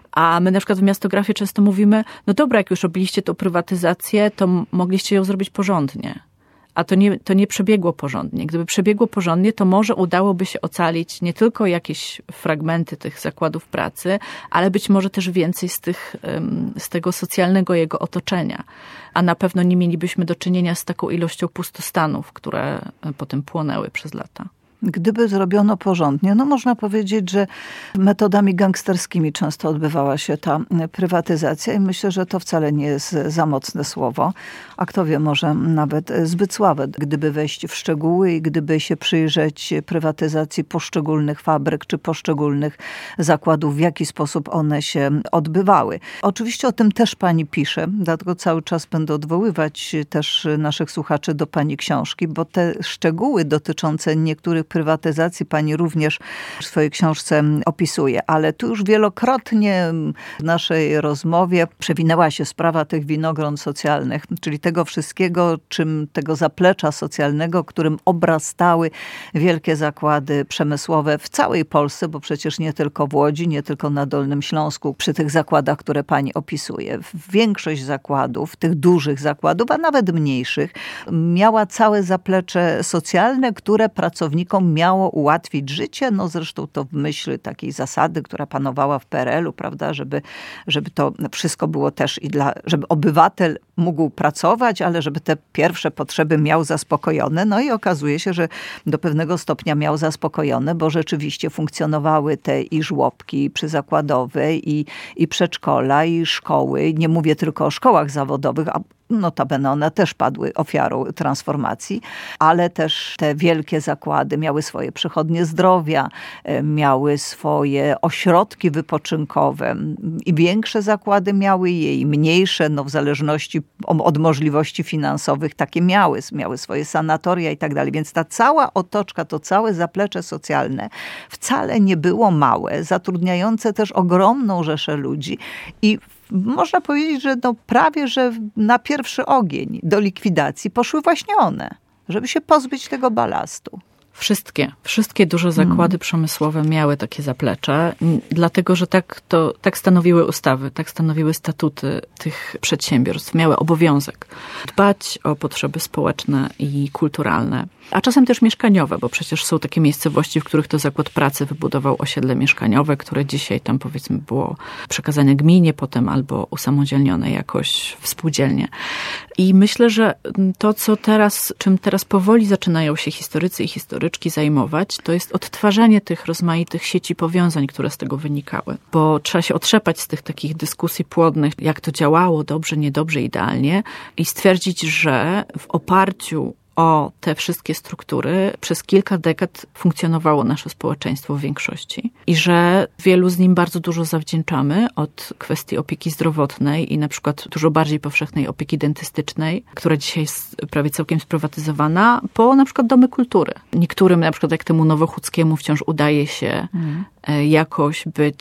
A my na przykład w Miastografii często mówimy, no dobra, jak już robiliście tą prywatyzację, to mogliście ją zrobić porządnie. A to nie, to nie przebiegło porządnie. Gdyby przebiegło porządnie, to może udałoby się ocalić nie tylko jakieś fragmenty tych zakładów pracy, ale być może też więcej z tych, z tego socjalnego jego otoczenia. A na pewno nie mielibyśmy do czynienia z taką ilością pustostanów, które potem płonęły przez lata. Gdyby zrobiono porządnie, no można powiedzieć, że metodami gangsterskimi często odbywała się ta prywatyzacja i myślę, że to wcale nie jest za mocne słowo, a kto wie, może nawet zbyt słabe. Gdyby wejść w szczegóły i gdyby się przyjrzeć prywatyzacji poszczególnych fabryk czy poszczególnych zakładów, w jaki sposób one się odbywały. Oczywiście o tym też pani pisze, dlatego cały czas będę odwoływać też naszych słuchaczy do pani książki, bo te szczegóły dotyczące niektórych prywatyzacji pani również w swojej książce opisuje, ale tu już wielokrotnie w naszej rozmowie przewinęła się sprawa tych winogron socjalnych, czyli tego wszystkiego, czym tego zaplecza socjalnego, którym obrastały wielkie zakłady przemysłowe w całej Polsce, bo przecież nie tylko w Łodzi, nie tylko na Dolnym Śląsku, przy tych zakładach, które pani opisuje. Większość zakładów, tych dużych zakładów, a nawet mniejszych, miała całe zaplecze socjalne, które pracownikom miało ułatwić życie, no zresztą to w myśl takiej zasady, która panowała w P R L u, prawda, żeby, żeby to wszystko było też i dla, żeby obywatel mógł pracować, ale żeby te pierwsze potrzeby miał zaspokojone. No i okazuje się, że do pewnego stopnia miał zaspokojone, bo rzeczywiście funkcjonowały te i żłobki przyzakładowe, i, i przedszkola, i szkoły. Nie mówię tylko o szkołach zawodowych, a notabene one też padły ofiarą transformacji, ale też te wielkie zakłady miały swoje przychodnie zdrowia, miały swoje ośrodki wypoczynkowe i większe zakłady miały je i mniejsze, no w zależności od możliwości finansowych takie miały, miały swoje sanatoria i tak dalej. Więc ta cała otoczka, to całe zaplecze socjalne wcale nie było małe, zatrudniające też ogromną rzeszę ludzi i można powiedzieć, że no prawie, że na pierwszy ogień do likwidacji poszły właśnie one, żeby się pozbyć tego balastu. Wszystkie, wszystkie duże zakłady hmm. przemysłowe miały takie zaplecze, dlatego że tak, to, tak stanowiły ustawy, tak stanowiły statuty tych przedsiębiorstw. Miały obowiązek dbać o potrzeby społeczne i kulturalne, a czasem też mieszkaniowe, bo przecież są takie miejscowości, w których to zakład pracy wybudował osiedle mieszkaniowe, które dzisiaj tam powiedzmy było przekazane gminie potem albo usamodzielnione jakoś w spółdzielnie. I myślę, że to, co teraz, czym teraz powoli zaczynają się historycy i historyczki zajmować, to jest odtwarzanie tych rozmaitych sieci powiązań, które z tego wynikały. Bo trzeba się otrzepać z tych takich dyskusji płodnych, jak to działało, dobrze, niedobrze, idealnie i stwierdzić, że w oparciu o te wszystkie struktury przez kilka dekad funkcjonowało nasze społeczeństwo w większości i że wielu z nim bardzo dużo zawdzięczamy, od kwestii opieki zdrowotnej i na przykład dużo bardziej powszechnej opieki dentystycznej, która dzisiaj jest prawie całkiem sprywatyzowana, po na przykład domy kultury. Niektórym, na przykład jak temu Nowochódzkiemu, wciąż udaje się mm. jakoś być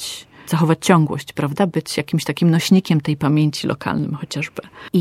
zachować ciągłość, prawda? Być jakimś takim nośnikiem tej pamięci lokalnym chociażby.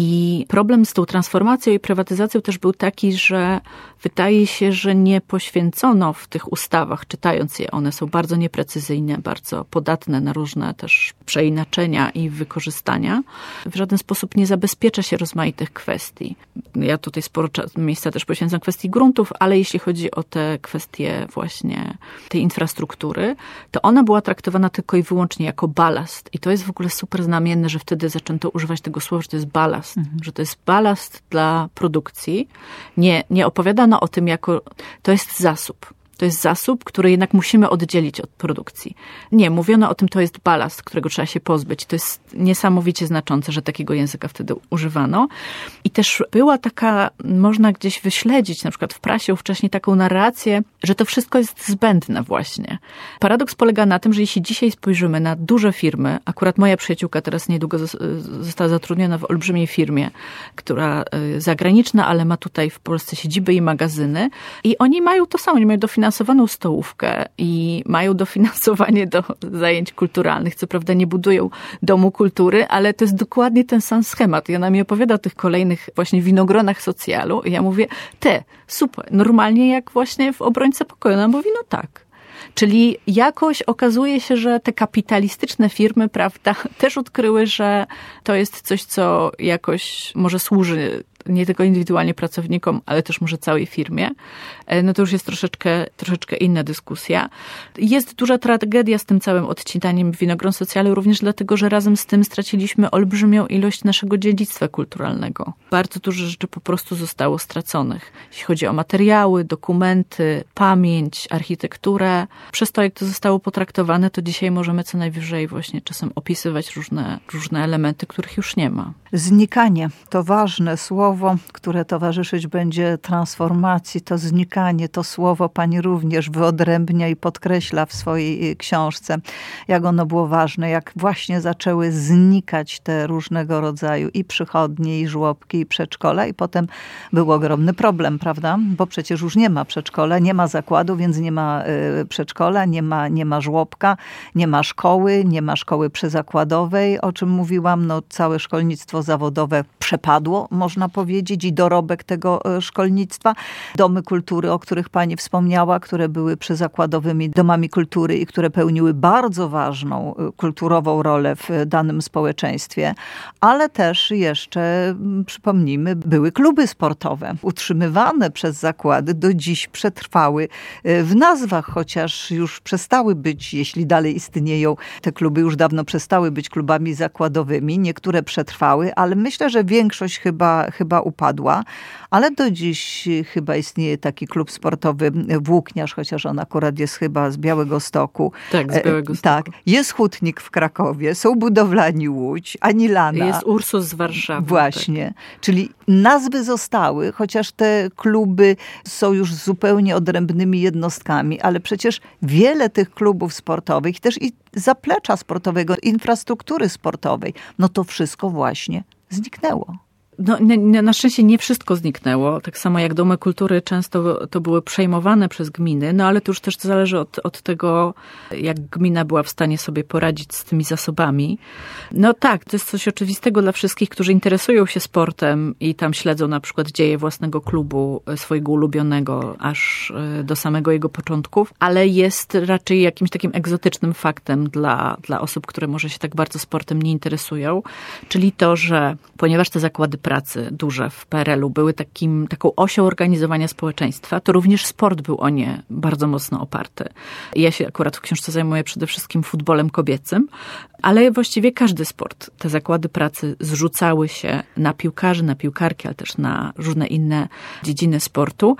I problem z tą transformacją i prywatyzacją też był taki, że wydaje się, że nie poświęcono w tych ustawach, czytając je, one są bardzo nieprecyzyjne, bardzo podatne na różne też przeinaczenia i wykorzystania. W żaden sposób nie zabezpiecza się rozmaitych kwestii. Ja tutaj sporo miejsca też poświęcam kwestii gruntów, ale jeśli chodzi o te kwestie właśnie tej infrastruktury, to ona była traktowana tylko i wyłącznie jako balast. I to jest w ogóle super znamienne, że wtedy zaczęto używać tego słowa, że to jest balast. Mhm. Że to jest balast dla produkcji. Nie, nie opowiadano o tym jako, to jest zasób. To jest zasób, który jednak musimy oddzielić od produkcji. Nie, mówiono o tym, to jest balast, którego trzeba się pozbyć. To jest niesamowicie znaczące, że takiego języka wtedy używano. I też była taka, można gdzieś wyśledzić, na przykład w prasie wcześniej taką narrację, że to wszystko jest zbędne właśnie. Paradoks polega na tym, że jeśli dzisiaj spojrzymy na duże firmy, akurat moja przyjaciółka teraz niedługo została zatrudniona w olbrzymiej firmie, która zagraniczna, ale ma tutaj w Polsce siedziby i magazyny i oni mają to samo, oni mają dofinansowanie dofinansowaną stołówkę i mają dofinansowanie do zajęć kulturalnych. Co prawda nie budują domu kultury, ale to jest dokładnie ten sam schemat. I ona mi opowiada o tych kolejnych właśnie winogronach socjalu i ja mówię, te, super, normalnie jak właśnie w Obrońcy Pokoju. Ona mówi, no tak. Czyli jakoś okazuje się, że te kapitalistyczne firmy, prawda, też odkryły, że to jest coś, co jakoś może służy nie tylko indywidualnie pracownikom, ale też może całej firmie. No to już jest troszeczkę, troszeczkę inna dyskusja. Jest duża tragedia z tym całym odcinaniem winogron socjalu, również dlatego, że razem z tym straciliśmy olbrzymią ilość naszego dziedzictwa kulturalnego. Bardzo dużo rzeczy po prostu zostało straconych. Jeśli chodzi o materiały, dokumenty, pamięć, architekturę. Przez to, jak to zostało potraktowane, to dzisiaj możemy co najwyżej właśnie czasem opisywać różne, różne elementy, których już nie ma. Znikanie to ważne słowo, które towarzyszyć będzie transformacji. To znikanie, to słowo pani również wyodrębnia i podkreśla w swojej książce, jak ono było ważne, jak właśnie zaczęły znikać te różnego rodzaju i przychodnie, i żłobki, i przedszkola. I potem był ogromny problem, prawda? Bo przecież już nie ma przedszkola, nie ma zakładu, więc nie ma przedszkola, nie ma, nie ma żłobka, nie ma szkoły, nie ma szkoły przyzakładowej, o czym mówiłam. No, całe szkolnictwo zawodowe przepadło, można powiedzieć, i dorobek tego szkolnictwa. Domy kultury, o których pani wspomniała, które były przyzakładowymi domami kultury i które pełniły bardzo ważną kulturową rolę w danym społeczeństwie, ale też jeszcze, przypomnijmy, były kluby sportowe, utrzymywane przez zakłady, do dziś przetrwały w nazwach, chociaż już przestały być, jeśli dalej istnieją, te kluby już dawno przestały być klubami zakładowymi, niektóre przetrwały, ale myślę, że większość chyba, chyba upadła, ale do dziś chyba istnieje taki klub sportowy Włókniarz, chociaż on akurat jest chyba z Białegostoku. Tak, z Białegostoku. Tak, jest Hutnik w Krakowie, są budowlani Łódź, Anilana. Jest Ursus z Warszawy. Właśnie, tak. Czyli nazwy zostały, chociaż te kluby są już zupełnie odrębnymi jednostkami, ale przecież wiele tych klubów sportowych, też i zaplecza sportowego, infrastruktury sportowej, no to wszystko właśnie zniknęło. No, na szczęście nie wszystko zniknęło. Tak samo jak domy kultury często to były przejmowane przez gminy, no ale to już też zależy od, od tego, jak gmina była w stanie sobie poradzić z tymi zasobami. No tak, to jest coś oczywistego dla wszystkich, którzy interesują się sportem i tam śledzą na przykład dzieje własnego klubu, swojego ulubionego, aż do samego jego początków, ale jest raczej jakimś takim egzotycznym faktem dla, dla osób, które może się tak bardzo sportem nie interesują, czyli to, że ponieważ te zakłady pracy duże w P R L u były takim, taką osią organizowania społeczeństwa, to również sport był o nie bardzo mocno oparty. Ja się akurat w książce zajmuję przede wszystkim futbolem kobiecym, ale właściwie każdy sport. Te zakłady pracy zrzucały się na piłkarzy, na piłkarki, ale też na różne inne dziedziny sportu.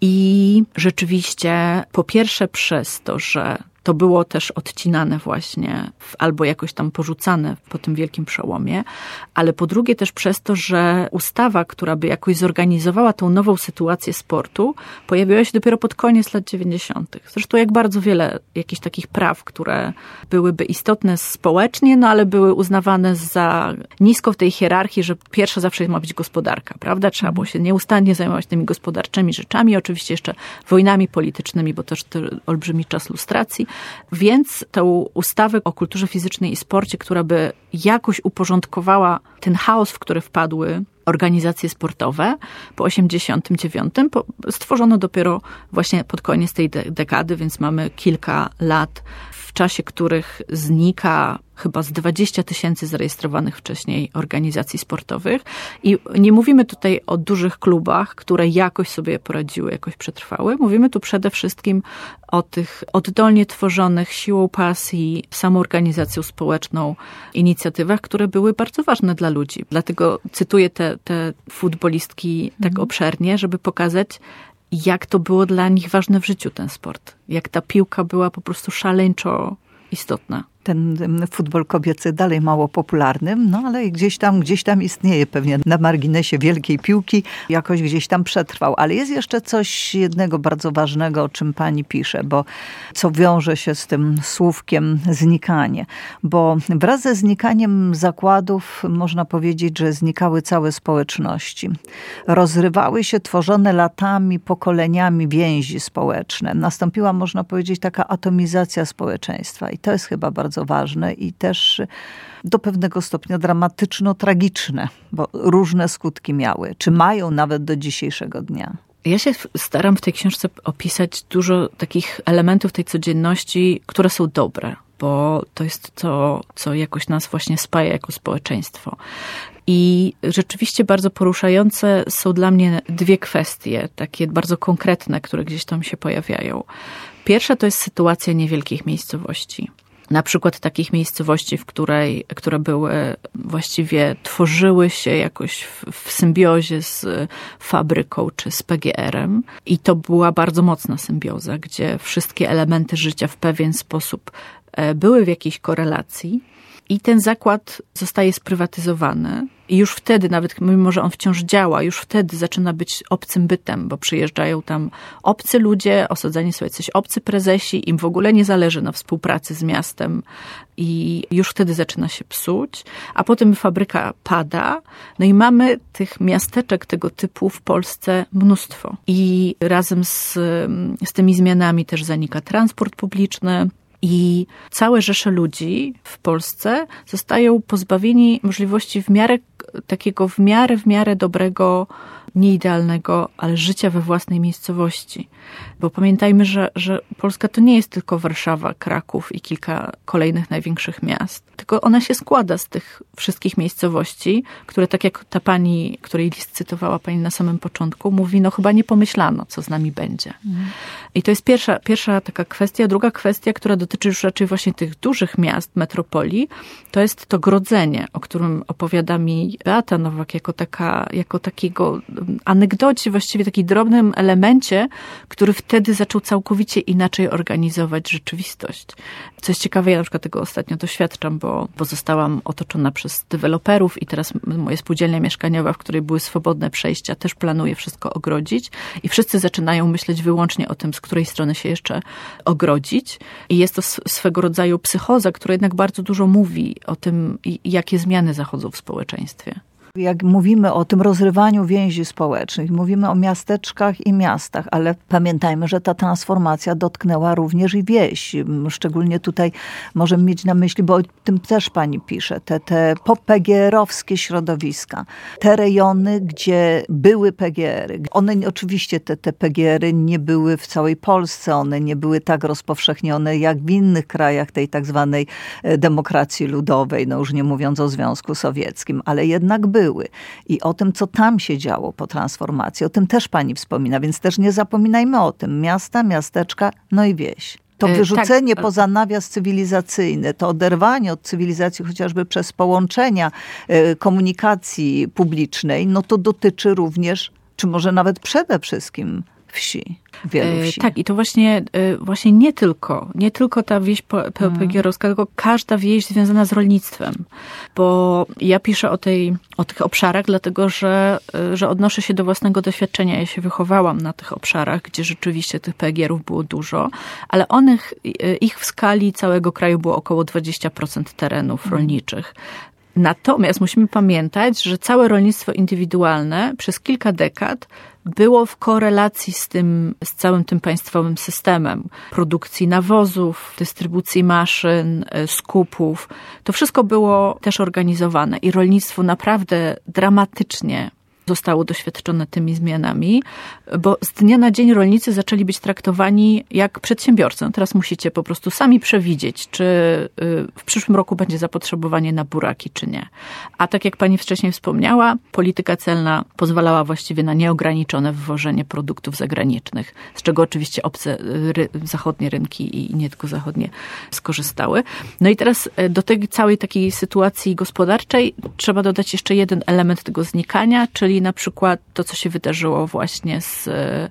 I rzeczywiście po pierwsze przez to, że to było też odcinane właśnie albo jakoś tam porzucane po tym wielkim przełomie, ale po drugie też przez to, że ustawa, która by jakoś zorganizowała tą nową sytuację sportu, pojawiła się dopiero pod koniec lat dziewięćdziesiątych. Zresztą jak bardzo wiele jakichś takich praw, które byłyby istotne społecznie, no ale były uznawane za nisko w tej hierarchii, że pierwsza zawsze ma być gospodarka, prawda? Trzeba było się nieustannie zajmować tymi gospodarczymi rzeczami, oczywiście jeszcze wojnami politycznymi, bo też to olbrzymi czas lustracji. Więc tę ustawę o kulturze fizycznej i sporcie, która by jakoś uporządkowała ten chaos, w który wpadły organizacje sportowe po osiemdziesiątym dziewiątym stworzono dopiero właśnie pod koniec tej de- dekady, więc mamy kilka lat, w czasie których znika chyba z dwadzieścia tysięcy zarejestrowanych wcześniej organizacji sportowych. I nie mówimy tutaj o dużych klubach, które jakoś sobie poradziły, jakoś przetrwały. Mówimy tu przede wszystkim o tych oddolnie tworzonych siłą pasji, samoorganizacją społeczną inicjatywach, które były bardzo ważne dla ludzi. Dlatego cytuję te, te futbolistki tak mhm. obszernie, żeby pokazać, jak to było dla nich ważne w życiu ten sport. Jak ta piłka była po prostu szaleńczo istotna. Ten, ten futbol kobiecy dalej mało popularny, no ale gdzieś tam, gdzieś tam istnieje pewnie na marginesie wielkiej piłki, jakoś gdzieś tam przetrwał. Ale jest jeszcze coś jednego bardzo ważnego, o czym pani pisze, bo co wiąże się z tym słówkiem znikanie. Bo wraz ze znikaniem zakładów można powiedzieć, że znikały całe społeczności. Rozrywały się tworzone latami, pokoleniami więzi społeczne. Nastąpiła, można powiedzieć, taka atomizacja społeczeństwa i to jest chyba bardzo bardzo ważne i też do pewnego stopnia dramatyczno-tragiczne, bo różne skutki miały, czy mają nawet do dzisiejszego dnia. Ja się staram w tej książce opisać dużo takich elementów tej codzienności, które są dobre, bo to jest to, co jakoś nas właśnie spaja jako społeczeństwo. I rzeczywiście bardzo poruszające są dla mnie dwie kwestie, takie bardzo konkretne, które gdzieś tam się pojawiają. Pierwsza to jest sytuacja niewielkich miejscowości. Na przykład takich miejscowości, w której, które były właściwie, tworzyły się jakoś w, w symbiozie z fabryką czy z P G R-em. I to była bardzo mocna symbioza, gdzie wszystkie elementy życia w pewien sposób były w jakiejś korelacji. I ten zakład zostaje sprywatyzowany. I już wtedy, nawet mimo że on wciąż działa, już wtedy zaczyna być obcym bytem, bo przyjeżdżają tam obcy ludzie, osadzeni są jacyś obcy prezesi, im w ogóle nie zależy na współpracy z miastem i już wtedy zaczyna się psuć, a potem fabryka pada, no i mamy tych miasteczek tego typu w Polsce mnóstwo. I razem z, z tymi zmianami też zanika transport publiczny, i całe rzesze ludzi w Polsce zostają pozbawieni możliwości w miarę takiego w miarę, w miarę dobrego, nieidealnego, ale życia we własnej miejscowości. Bo pamiętajmy, że, że Polska to nie jest tylko Warszawa, Kraków i kilka kolejnych największych miast, tylko ona się składa z tych wszystkich miejscowości, które tak jak ta pani, której list cytowała pani na samym początku, mówi, no chyba nie pomyślano, co z nami będzie. Mhm. I to jest pierwsza, pierwsza taka kwestia. Druga kwestia, która dotyczy już raczej właśnie tych dużych miast, metropolii, to jest to grodzenie, o którym opowiada mi Beata Nowak jako taka, jako takiego anegdocie, właściwie takim drobnym elemencie, który wtedy zaczął całkowicie inaczej organizować rzeczywistość. Co jest ciekawe, ja na przykład tego ostatnio doświadczam, bo, bo zostałam otoczona przez deweloperów i teraz moja spółdzielnia mieszkaniowa, w której były swobodne przejścia, też planuje wszystko ogrodzić i wszyscy zaczynają myśleć wyłącznie o tym, z której strony się jeszcze ogrodzić. I jest to swego rodzaju psychoza, która jednak bardzo dużo mówi o tym, jakie zmiany zachodzą w społeczeństwie. Jak mówimy o tym rozrywaniu więzi społecznych, mówimy o miasteczkach i miastach, ale pamiętajmy, że ta transformacja dotknęła również i wieś. Szczególnie tutaj możemy mieć na myśli, bo o tym też pani pisze, te, te po-P G R-owskie środowiska, te rejony, gdzie były P G R-y. One oczywiście, te, te P G R-y nie były w całej Polsce, one nie były tak rozpowszechnione jak w innych krajach tej tak zwanej demokracji ludowej, no już nie mówiąc o Związku Sowieckim, ale jednak były. Były. I o tym, co tam się działo po transformacji, o tym też pani wspomina, więc też nie zapominajmy o tym. Miasta, miasteczka, no i wieś. To wyrzucenie tak. poza nawias cywilizacyjny, to oderwanie od cywilizacji chociażby przez połączenia komunikacji publicznej, no to dotyczy również, czy może nawet przede wszystkim wsi, wielu wsi. Tak, i to właśnie, właśnie nie tylko, nie tylko ta wieś P G R-owska, tylko każda wieś związana z rolnictwem. Bo ja piszę o, tej, o tych obszarach, dlatego że, że odnoszę się do własnego doświadczenia. Ja się wychowałam na tych obszarach, gdzie rzeczywiście tych P G R-ów było dużo, ale onych, ich w skali całego kraju było około dwadzieścia procent terenów hmm. rolniczych. Natomiast musimy pamiętać, że całe rolnictwo indywidualne przez kilka dekad było w korelacji z tym, z całym tym państwowym systemem produkcji nawozów, dystrybucji maszyn, skupów. To wszystko było też organizowane i rolnictwo naprawdę dramatycznie zostało doświadczone tymi zmianami, bo z dnia na dzień rolnicy zaczęli być traktowani jak przedsiębiorcy. No teraz musicie po prostu sami przewidzieć, czy w przyszłym roku będzie zapotrzebowanie na buraki, czy nie. A tak jak pani wcześniej wspomniała, polityka celna pozwalała właściwie na nieograniczone wwożenie produktów zagranicznych, z czego oczywiście obce ry, zachodnie rynki i nie tylko zachodnie skorzystały. No i teraz do tej całej takiej sytuacji gospodarczej trzeba dodać jeszcze jeden element tego znikania, czyli na przykład to, co się wydarzyło właśnie z,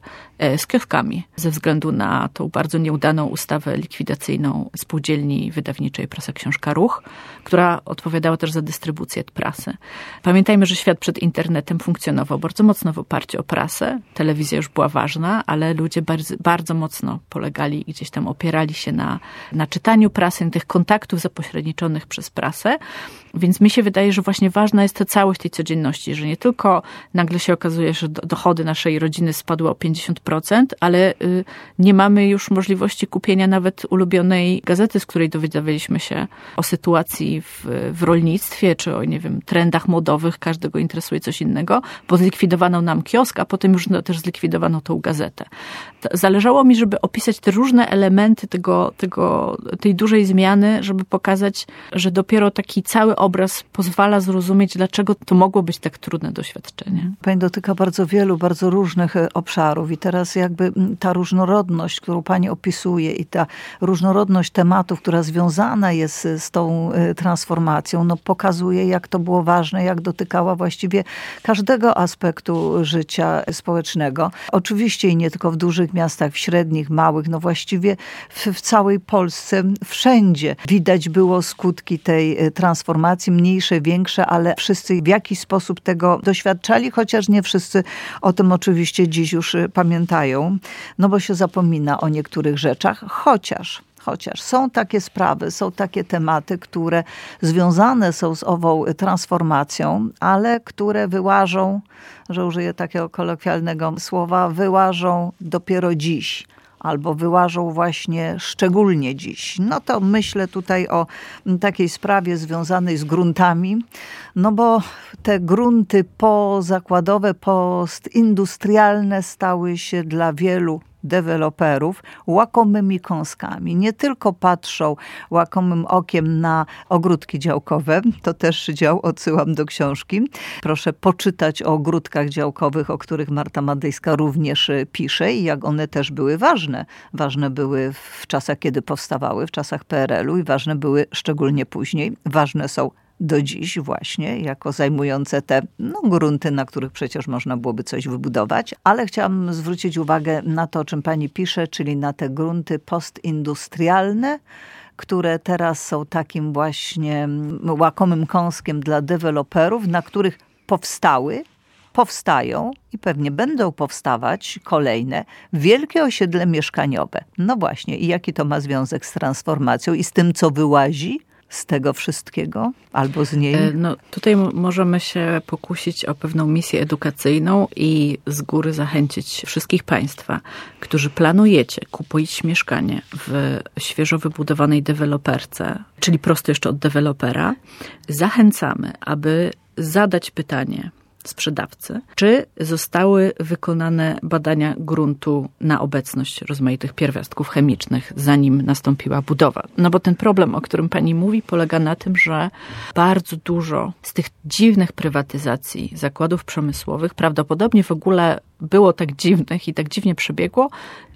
z kioskami, ze względu na tą bardzo nieudaną ustawę likwidacyjną Spółdzielni Wydawniczej Prasa Książka Ruch, która odpowiadała też za dystrybucję prasy. Pamiętajmy, że świat przed internetem funkcjonował bardzo mocno w oparciu o prasę. Telewizja już była ważna, ale ludzie bardzo, bardzo mocno polegali i gdzieś tam opierali się na, na czytaniu prasy, na tych kontaktów zapośredniczonych przez prasę. Więc mi się wydaje, że właśnie ważna jest ta całość tej codzienności, że nie tylko nagle się okazuje, że dochody naszej rodziny spadły o pięćdziesiąt procent, ale nie mamy już możliwości kupienia nawet ulubionej gazety, z której dowiedzieliśmy się o sytuacji w, w rolnictwie, czy o, nie wiem, trendach modowych. Każdego interesuje coś innego, bo zlikwidowano nam kiosk, a potem już też zlikwidowano tą gazetę. Zależało mi, żeby opisać te różne elementy tego, tego, tej dużej zmiany, żeby pokazać, że dopiero taki cały obraz pozwala zrozumieć, dlaczego to mogło być tak trudne doświadczenie. Pani dotyka bardzo wielu, bardzo różnych obszarów i teraz jakby ta różnorodność, którą pani opisuje i ta różnorodność tematów, która związana jest z tą transformacją, no pokazuje, jak to było ważne, jak dotykała właściwie każdego aspektu życia społecznego. Oczywiście i nie tylko w dużych miastach, w średnich, małych, no właściwie w, w całej Polsce, wszędzie widać było skutki tej transformacji, mniejsze, większe, ale wszyscy w jakiś sposób tego doświadczali, chociaż nie wszyscy o tym oczywiście dziś już pamiętają, no bo się zapomina o niektórych rzeczach, chociaż Chociaż są takie sprawy, są takie tematy, które związane są z ową transformacją, ale które wyłażą, że użyję takiego kolokwialnego słowa, wyłażą dopiero dziś. Albo wyłażą właśnie szczególnie dziś. No to myślę tutaj o takiej sprawie związanej z gruntami, no bo te grunty pozakładowe, postindustrialne stały się dla wielu deweloperów łakomymi kąskami. Nie tylko patrzą łakomym okiem na ogródki działkowe, to też dział, odsyłam do książki. Proszę poczytać o ogródkach działkowych, o których Marta Madyjska również pisze i jak one też były ważne. Ważne były w czasach, kiedy powstawały, w czasach P R L u i ważne były szczególnie później. Ważne są do dziś właśnie, jako zajmujące te no, grunty, na których przecież można byłoby coś wybudować. Ale chciałam zwrócić uwagę na to, o czym pani pisze, czyli na te grunty postindustrialne, które teraz są takim właśnie łakomym kąskiem dla deweloperów, na których powstały, powstają i pewnie będą powstawać kolejne wielkie osiedle mieszkaniowe. No właśnie, i jaki to ma związek z transformacją i z tym, co wyłazi z tego wszystkiego, albo z niej? No, tutaj możemy się pokusić o pewną misję edukacyjną i z góry zachęcić wszystkich państwa, którzy planujecie kupić mieszkanie w świeżo wybudowanej deweloperce, czyli prosto jeszcze od dewelopera, zachęcamy, aby zadać pytanie sprzedawcy, czy zostały wykonane badania gruntu na obecność rozmaitych pierwiastków chemicznych, zanim nastąpiła budowa. No bo ten problem, o którym pani mówi, polega na tym, że bardzo dużo z tych dziwnych prywatyzacji zakładów przemysłowych prawdopodobnie w ogóle było tak dziwnych i tak dziwnie przebiegło,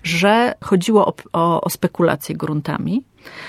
że chodziło o, o, o spekulacje gruntami,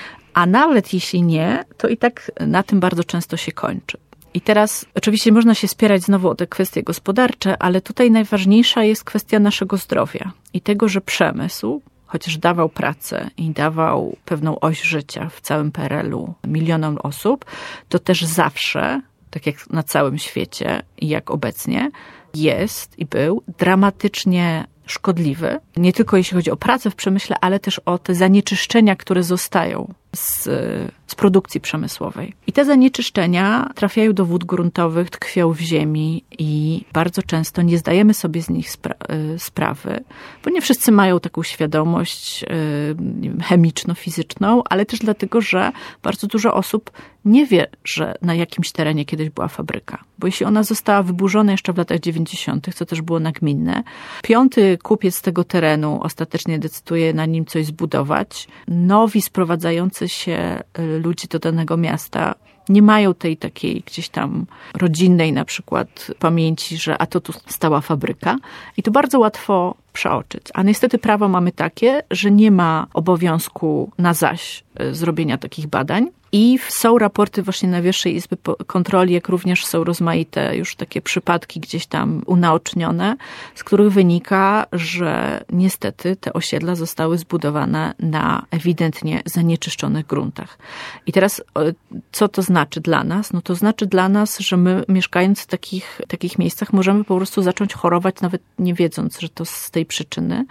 a nawet jeśli nie, to i tak na tym bardzo często się kończy. I teraz oczywiście można się spierać znowu o te kwestie gospodarcze, ale tutaj najważniejsza jest kwestia naszego zdrowia i tego, że przemysł, chociaż dawał pracę i dawał pewną oś życia w całym P R L u milionom osób, to też zawsze, tak jak na całym świecie i jak obecnie, jest i był dramatycznie szkodliwy. Nie tylko jeśli chodzi o pracę w przemyśle, ale też o te zanieczyszczenia, które zostają z, z produkcji przemysłowej. I te zanieczyszczenia trafiają do wód gruntowych, tkwią w ziemi i bardzo często nie zdajemy sobie z nich spra- sprawy, bo nie wszyscy mają taką świadomość nie wiem, chemiczno-fizyczną, ale też dlatego, że bardzo dużo osób nie wie, że na jakimś terenie kiedyś była fabryka. Bo jeśli ona została wyburzona jeszcze w latach dziewięćdziesiątych, co też było nagminne, piąty kupiec tego terenu ostatecznie decyduje na nim coś zbudować. Nowi sprowadzający się ludzie do danego miasta nie mają tej takiej gdzieś tam rodzinnej na przykład pamięci, że a to tu stała fabryka. I to bardzo łatwo przeoczyć. A niestety prawo mamy takie, że nie ma obowiązku na zaś zrobienia takich badań. I są raporty właśnie Najwyższej Izby Kontroli, jak również są rozmaite już takie przypadki gdzieś tam unaocznione, z których wynika, że niestety te osiedla zostały zbudowane na ewidentnie zanieczyszczonych gruntach. I teraz co to znaczy dla nas? No to znaczy dla nas, że my mieszkając w takich, takich miejscach możemy po prostu zacząć chorować, nawet nie wiedząc, że to z tej przyczyny,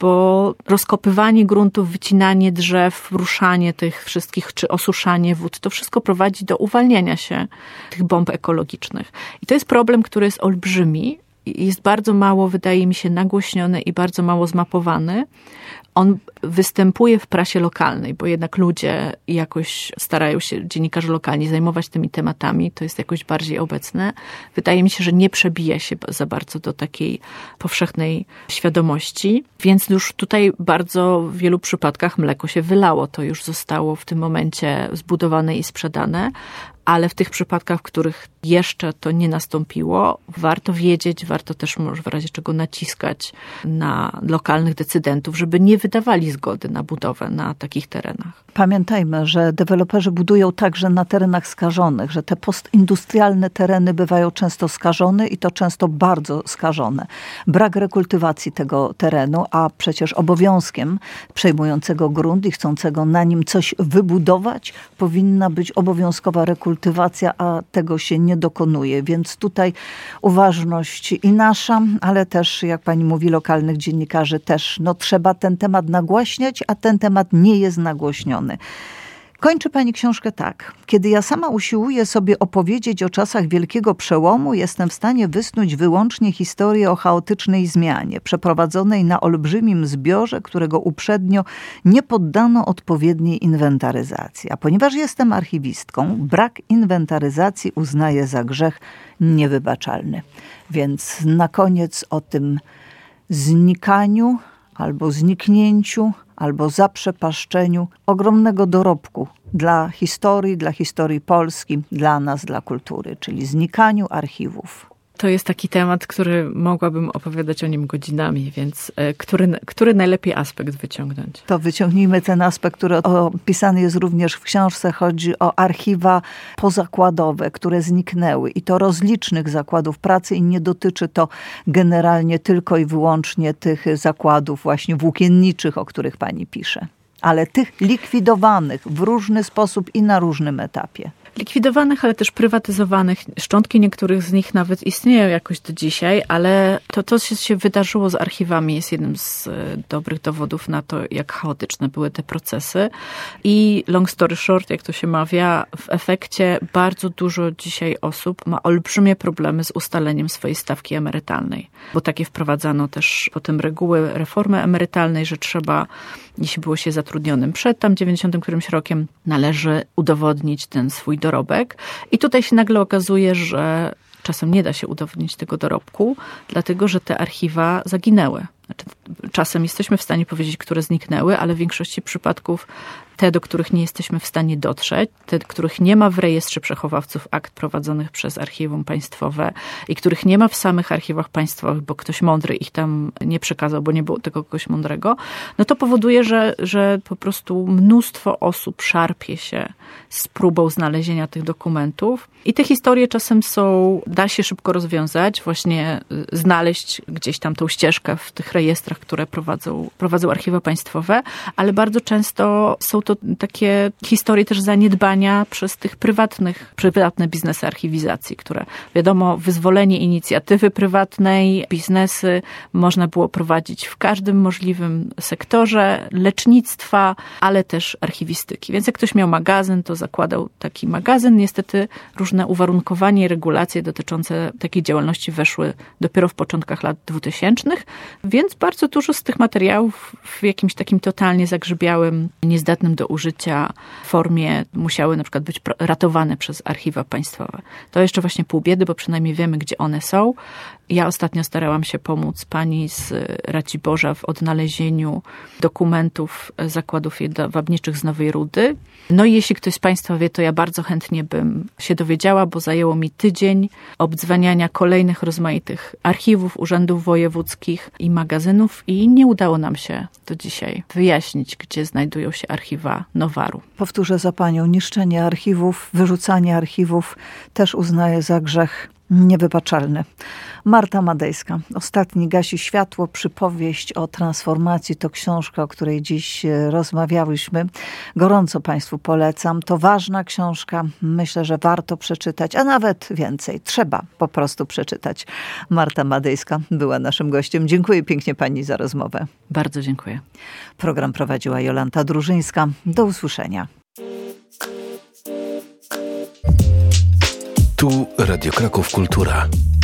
bo rozkopywanie gruntów, wycinanie drzew, ruszanie tych wszystkich, czy osuszanie wód, to wszystko prowadzi do uwalniania się tych bomb ekologicznych. I to jest problem, który jest olbrzymi, jest bardzo mało, wydaje mi się, nagłośniony i bardzo mało zmapowany. On występuje w prasie lokalnej, bo jednak ludzie jakoś starają się, dziennikarze lokalni, zajmować tymi tematami. To jest jakoś bardziej obecne. Wydaje mi się, że nie przebija się za bardzo do takiej powszechnej świadomości. Więc już tutaj bardzo w wielu przypadkach mleko się wylało. To już zostało w tym momencie zbudowane i sprzedane. Ale w tych przypadkach, w których jeszcze to nie nastąpiło, warto wiedzieć, warto też może w razie czego naciskać na lokalnych decydentów, żeby nie wydawali zgody na budowę na takich terenach. Pamiętajmy, że deweloperzy budują także na terenach skażonych, że te postindustrialne tereny bywają często skażone i to często bardzo skażone. Brak rekultywacji tego terenu, a przecież obowiązkiem przejmującego grunt i chcącego na nim coś wybudować, powinna być obowiązkowa rekultywacja, a tego się nie dokonuje. Więc tutaj uważność i nasza, ale też, jak pani mówi, lokalnych dziennikarzy też, no trzeba ten temat nagłaśniać, a ten temat nie jest nagłośniony. Kończy pani książkę tak. Kiedy ja sama usiłuję sobie opowiedzieć o czasach wielkiego przełomu, jestem w stanie wysnuć wyłącznie historię o chaotycznej zmianie, przeprowadzonej na olbrzymim zbiorze, którego uprzednio nie poddano odpowiedniej inwentaryzacji. A ponieważ jestem archiwistką, brak inwentaryzacji uznaję za grzech niewybaczalny. Więc na koniec o tym znikaniu albo zniknięciu, albo zaprzepaszczeniu ogromnego dorobku dla historii, dla historii Polski, dla nas, dla kultury, czyli znikaniu archiwów. To jest taki temat, który mogłabym opowiadać o nim godzinami, więc który, który najlepiej aspekt wyciągnąć? To wyciągnijmy ten aspekt, który opisany jest również w książce. Chodzi o archiwa pozakładowe, które zniknęły i to rozlicznych zakładów pracy i nie dotyczy to generalnie tylko i wyłącznie tych zakładów właśnie włókienniczych, o których pani pisze, ale tych likwidowanych w różny sposób i na różnym etapie. Likwidowanych, ale też prywatyzowanych. Szczątki niektórych z nich nawet istnieją jakoś do dzisiaj, ale to, co się wydarzyło z archiwami, jest jednym z dobrych dowodów na to, jak chaotyczne były te procesy. I long story short, jak to się mawia, w efekcie bardzo dużo dzisiaj osób ma olbrzymie problemy z ustaleniem swojej stawki emerytalnej. Bo takie wprowadzano też potem reguły reformy emerytalnej, że trzeba, jeśli było się zatrudnionym przed tam dziewięćdziesiątym którymś rokiem, należy udowodnić ten swój dorobek. I tutaj się nagle okazuje, że czasem nie da się udowodnić tego dorobku, dlatego że te archiwa zaginęły. Znaczy, czasem jesteśmy w stanie powiedzieć, które zniknęły, ale w większości przypadków te, do których nie jesteśmy w stanie dotrzeć, te, których nie ma w rejestrze przechowawców akt prowadzonych przez archiwum państwowe i których nie ma w samych archiwach państwowych, bo ktoś mądry ich tam nie przekazał, bo nie było tego kogoś mądrego, no to powoduje, że, że po prostu mnóstwo osób szarpie się z próbą znalezienia tych dokumentów i te historie czasem są, da się szybko rozwiązać, właśnie znaleźć gdzieś tam tą ścieżkę w tych rejestrach, które prowadzą, prowadzą archiwa państwowe, ale bardzo często są to takie historie też zaniedbania przez tych prywatnych, prywatne biznesy archiwizacji, które wiadomo, wyzwolenie inicjatywy prywatnej, biznesy można było prowadzić w każdym możliwym sektorze, lecznictwa, ale też archiwistyki. Więc jak ktoś miał magazyn, to zakładał taki magazyn. Niestety różne uwarunkowania i regulacje dotyczące takiej działalności weszły dopiero w początkach lat dwutysięcznych, więc bardzo dużo z tych materiałów w jakimś takim totalnie zagrzybiałym, niezdatnym do użycia formie musiały na przykład być ratowane przez archiwa państwowe. To jeszcze właśnie pół biedy, bo przynajmniej wiemy, gdzie one są. Ja ostatnio starałam się pomóc pani z Raciborza w odnalezieniu dokumentów zakładów jedwabniczych z Nowej Rudy. No i jeśli ktoś z państwa wie, to ja bardzo chętnie bym się dowiedziała, bo zajęło mi tydzień obdzwaniania kolejnych rozmaitych archiwów, urzędów wojewódzkich i magazynów i nie udało nam się do dzisiaj wyjaśnić, gdzie znajdują się archiwa Nowaru. Powtórzę za panią, niszczenie archiwów, wyrzucanie archiwów też uznaję za grzech niewybaczalny. Marta Madejska. Ostatni gasi światło, przypowieść o transformacji. To książka, o której dziś rozmawiałyśmy. Gorąco państwu polecam. To ważna książka. Myślę, że warto przeczytać, a nawet więcej. Trzeba po prostu przeczytać. Marta Madejska była naszym gościem. Dziękuję pięknie pani za rozmowę. Bardzo dziękuję. Program prowadziła Jolanta Drużyńska. Do usłyszenia. Tu Radio Kraków Kultura.